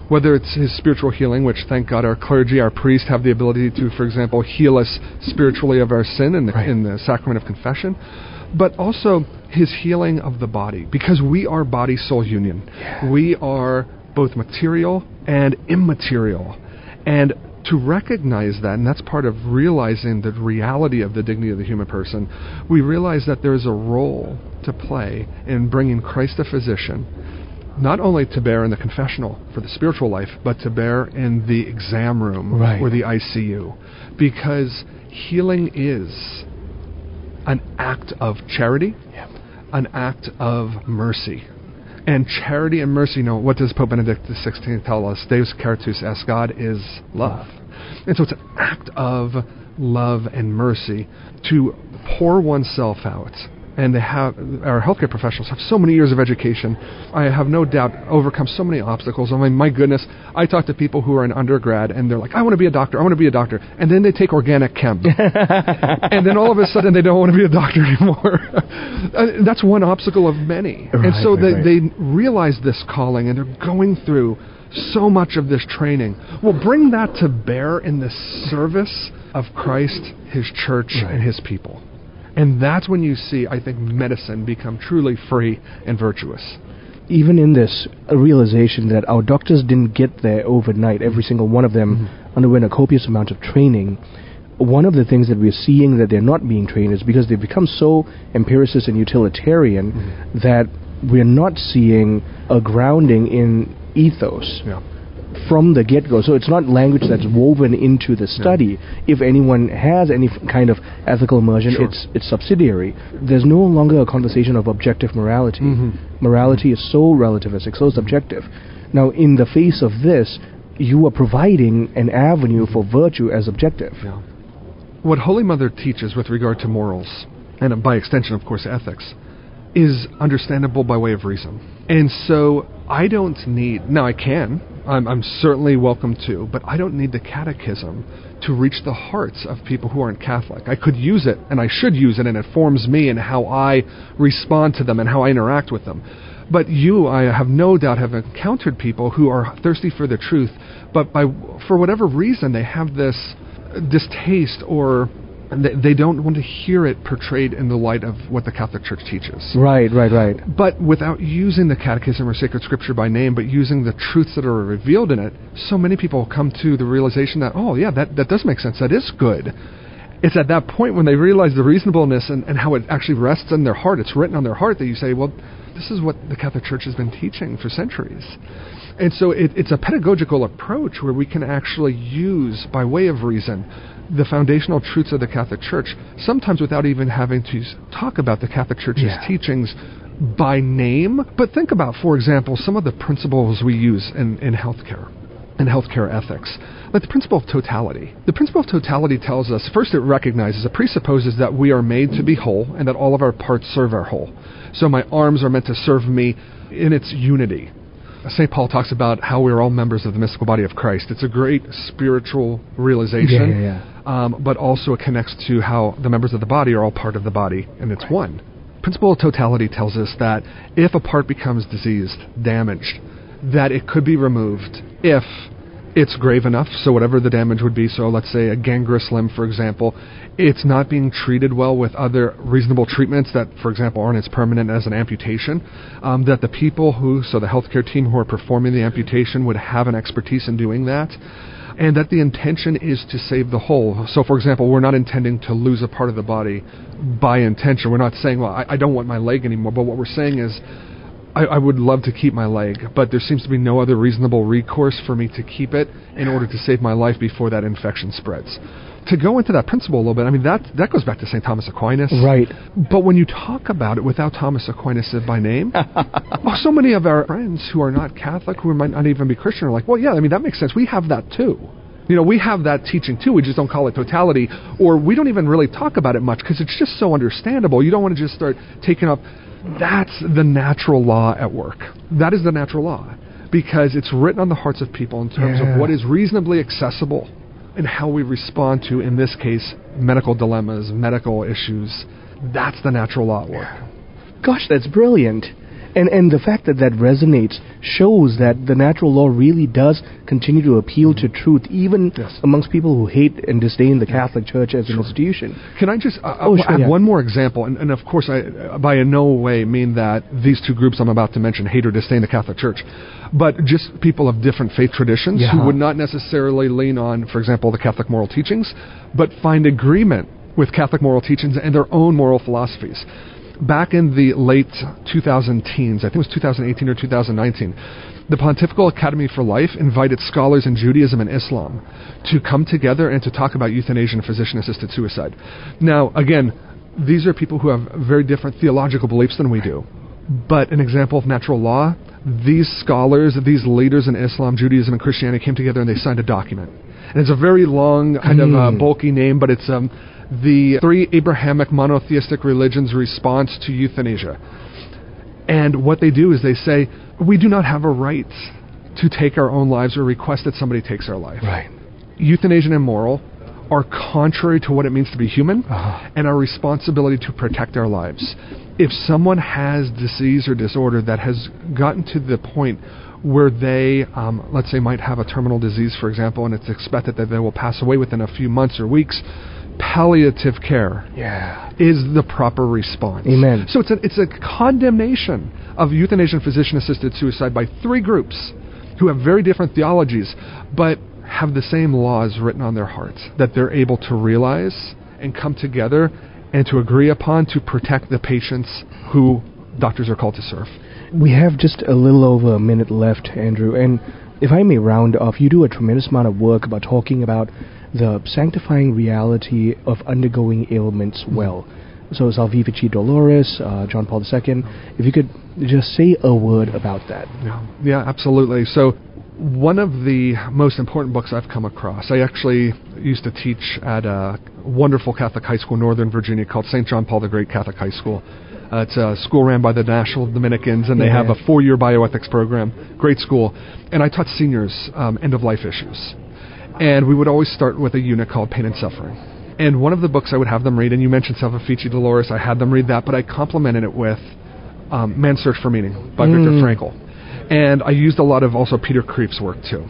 Whether it's his spiritual healing, which thank God our clergy, our priests have the ability to, for example, heal us spiritually of our sin in the sacrament of confession, but also his healing of the body, because we are body-soul union. Yeah. We are both material and immaterial. And to recognize that, and that's part of realizing the reality of the dignity of the human person, we realize that there is a role to play in bringing Christ the physician, not only to bear in the confessional for the spiritual life, but to bear in the exam room or the ICU. Because healing is an act of charity, an act of mercy. And charity and mercy, what does Pope Benedict XVI tell us? Deus caritas est, God is love. And so it's an act of love and mercy to pour oneself out. And our healthcare professionals have so many years of education. I have no doubt overcome so many obstacles. I mean, my goodness, I talk to people who are in undergrad and they're like, I want to be a doctor. And then they take organic chem. And then all of a sudden they don't want to be a doctor anymore. That's one obstacle of many. And so they realize this calling and they're going through so much of this training. Well, bring that to bear in the service of Christ, his church, and his people. And that's when you see, I think, medicine become truly free and virtuous. Even in this realization that our doctors didn't get there overnight, every single one of them underwent a copious amount of training, one of the things that we're seeing that they're not being trained is because they've become so empiricist and utilitarian that we're not seeing a grounding in ethos. From the get-go. So it's not language that's woven into the study. If anyone has any kind of ethical immersion, it's subsidiary. There's no longer a conversation of objective morality. Morality is so relativistic, so subjective. Now, in the face of this, you are providing an avenue for virtue as objective. What Holy Mother teaches with regard to morals, and by extension, of course, ethics, is understandable by way of reason. And so I don't need... Now, I can. I'm certainly welcome to, but I don't need the catechism to reach the hearts of people who aren't Catholic. I could use it, and I should use it, and it forms me and how I respond to them and how I interact with them. But I have no doubt, have encountered people who are thirsty for the truth, but for whatever reason, they have this distaste or... They don't want to hear it portrayed in the light of what the Catholic Church teaches. Right. But without using the Catechism or Sacred Scripture by name, but using the truths that are revealed in it, so many people come to the realization that, that does make sense. That is good. It's at that point when they realize the reasonableness and how it actually rests in their heart, it's written on their heart, that you say, well, this is what the Catholic Church has been teaching for centuries. And so it's a pedagogical approach where we can actually use, by way of reason, the foundational truths of the Catholic Church, sometimes without even having to talk about the Catholic Church's teachings by name. But think about, for example, some of the principles we use in healthcare and healthcare ethics. Like the principle of totality. The principle of totality tells us, first it presupposes that we are made to be whole and that all of our parts serve our whole. So my arms are meant to serve me in its unity. St. Paul talks about how we're all members of the mystical body of Christ. It's a great spiritual realization, but also it connects to how the members of the body are all part of the body, and it's one. Principle of totality tells us that if a part becomes diseased, damaged, that it could be removed if it's grave enough, so whatever the damage would be, so let's say a gangrenous limb, for example, it's not being treated well with other reasonable treatments that, for example, aren't as permanent as an amputation, that the people the healthcare team who are performing the amputation would have an expertise in doing that, and that the intention is to save the whole. So, for example, we're not intending to lose a part of the body by intention. We're not saying, well, I don't want my leg anymore, but what we're saying is, I would love to keep my leg, but there seems to be no other reasonable recourse for me to keep it in order to save my life before that infection spreads. To go into that principle a little bit, I mean, that goes back to St. Thomas Aquinas. Right. But when you talk about it without Thomas Aquinas by name, so many of our friends who are not Catholic, who might not even be Christian, are like, well, yeah, I mean, that makes sense. We have that too. We have that teaching too. We just don't call it totality, or we don't even really talk about it much because it's just so understandable. You don't want to just start taking up... That's the natural law at work. That is the natural law, because it's written on the hearts of people in terms of what is reasonably accessible and how we respond to, in this case, medical dilemmas, medical issues. That's the natural law at work. Gosh, that's brilliant. And the fact that that resonates shows that the natural law really does continue to appeal to truth, even amongst people who hate and disdain the Catholic Church as an institution. Can I just add one more example? And of course, I by in no way mean that these two groups I'm about to mention hate or disdain the Catholic Church, but just people of different faith traditions who would not necessarily lean on, for example, the Catholic moral teachings, but find agreement with Catholic moral teachings and their own moral philosophies. Back in the late 2010s, I think it was 2018 or 2019, the Pontifical Academy for Life invited scholars in Judaism and Islam to come together and to talk about euthanasia and physician-assisted suicide. Now, again, these are people who have very different theological beliefs than we do. But an example of natural law, these scholars, these leaders in Islam, Judaism, and Christianity came together and they signed a document. And it's a very long, kind of bulky name, but it's the 3 Abrahamic monotheistic religions' response to euthanasia. And what they do is they say, we do not have a right to take our own lives or request that somebody takes our life. Right. Euthanasia and immoral are contrary to what it means to be human and our responsibility to protect our lives. If someone has disease or disorder that has gotten to the point where they, let's say, might have a terminal disease, for example, and it's expected that they will pass away within a few months or weeks, palliative care is the proper response. Amen. So it's a condemnation of euthanasia and physician-assisted suicide by 3 groups who have very different theologies, but have the same laws written on their hearts that they're able to realize and come together and to agree upon to protect the patients who doctors are called to serve. We have just a little over a minute left, Andrew, and if I may round off, you do a tremendous amount of work about talking about the sanctifying reality of undergoing ailments well. So Salvifici Doloris, John Paul II, if you could just say a word about that. Yeah, absolutely. So one of the most important books I've come across, I actually used to teach at a wonderful Catholic high school in Northern Virginia called St. John Paul the Great Catholic High School. It's a school ran by the National Dominicans, and they have a 4-year bioethics program. Great school. And I taught seniors end-of-life issues. And we would always start with a unit called Pain and Suffering. And one of the books I would have them read, and you mentioned Salvifici Doloris, I had them read that, but I complemented it with Man's Search for Meaning by Viktor Frankl. And I used a lot of also Peter Kreeft's work too.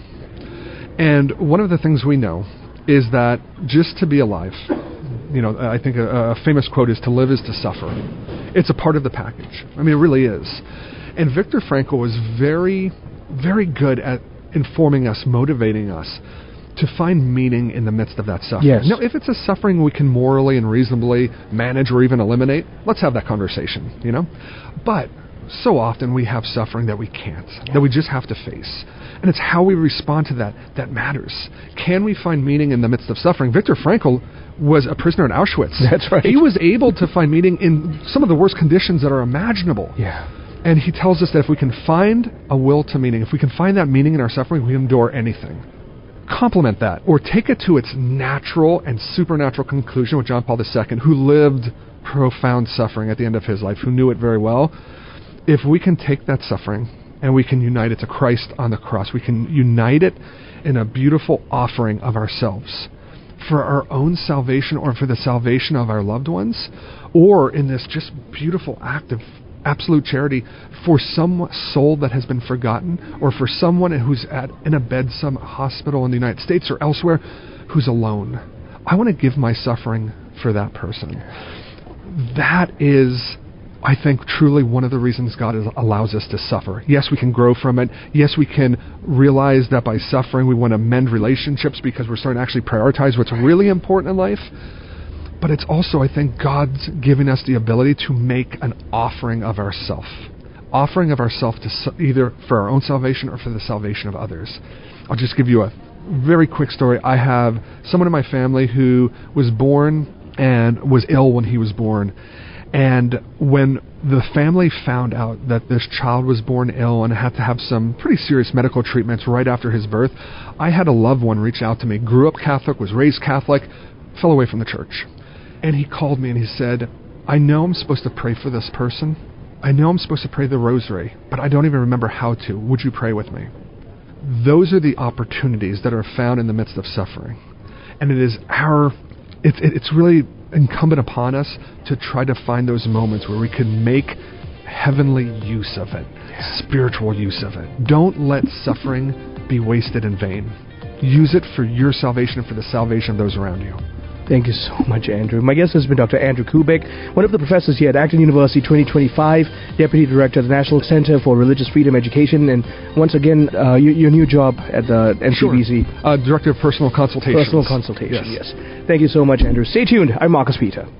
And one of the things we know is that just to be alive, you know, I think a famous quote is, to live is to suffer. It's a part of the package. I mean, it really is. And Viktor Frankl was very, very good at informing us, motivating us to find meaning in the midst of that suffering. Yes. Now, if it's a suffering we can morally and reasonably manage or even eliminate, let's have that conversation, you know? But so often we have suffering that we can't, that we just have to face. And it's how we respond to that that matters. Can we find meaning in the midst of suffering? Viktor Frankl was a prisoner at Auschwitz. That's right. He was able to find meaning in some of the worst conditions that are imaginable. Yeah. And he tells us that if we can find a will to meaning, if we can find that meaning in our suffering, we can endure anything. Complement that, or take it to its natural and supernatural conclusion with John Paul II, who lived profound suffering at the end of his life, who knew it very well. If we can take that suffering and we can unite it to Christ on the cross, we can unite it in a beautiful offering of ourselves for our own salvation or for the salvation of our loved ones, or in this just beautiful act of absolute charity for some soul that has been forgotten, or for someone who's in a bed, some hospital in the United States or elsewhere, who's alone. I want to give my suffering for that person. That is, I think, truly one of the reasons God allows us to suffer. Yes, we can grow from it. Yes, we can realize that by suffering we want to mend relationships because we're starting to actually prioritize what's really important in life. But it's also, I think, God's giving us the ability to make an offering of ourself. Offering of ourself to either for our own salvation or for the salvation of others. I'll just give you a very quick story. I have someone in my family who was born and was ill when he was born. And when the family found out that this child was born ill and had to have some pretty serious medical treatments right after his birth, I had a loved one reach out to me, grew up Catholic, was raised Catholic, fell away from the church. And he called me and he said, I know I'm supposed to pray for this person. I know I'm supposed to pray the rosary, but I don't even remember how to. Would you pray with me? Those are the opportunities that are found in the midst of suffering. And it is it's really incumbent upon us to try to find those moments where we can make heavenly use of it, spiritual use of it. Don't let suffering be wasted in vain. Use it for your salvation and for the salvation of those around you. Thank you so much, Andrew. My guest has been Dr. Andrew Kubik, one of the professors here at Acton University 2025, Deputy Director of the National Center for Religious Freedom Education, and once again, your new job at the NCBC. Director of Personal Consultation. Personal Consultation, yes. Thank you so much, Andrew. Stay tuned. I'm Marcus Peter.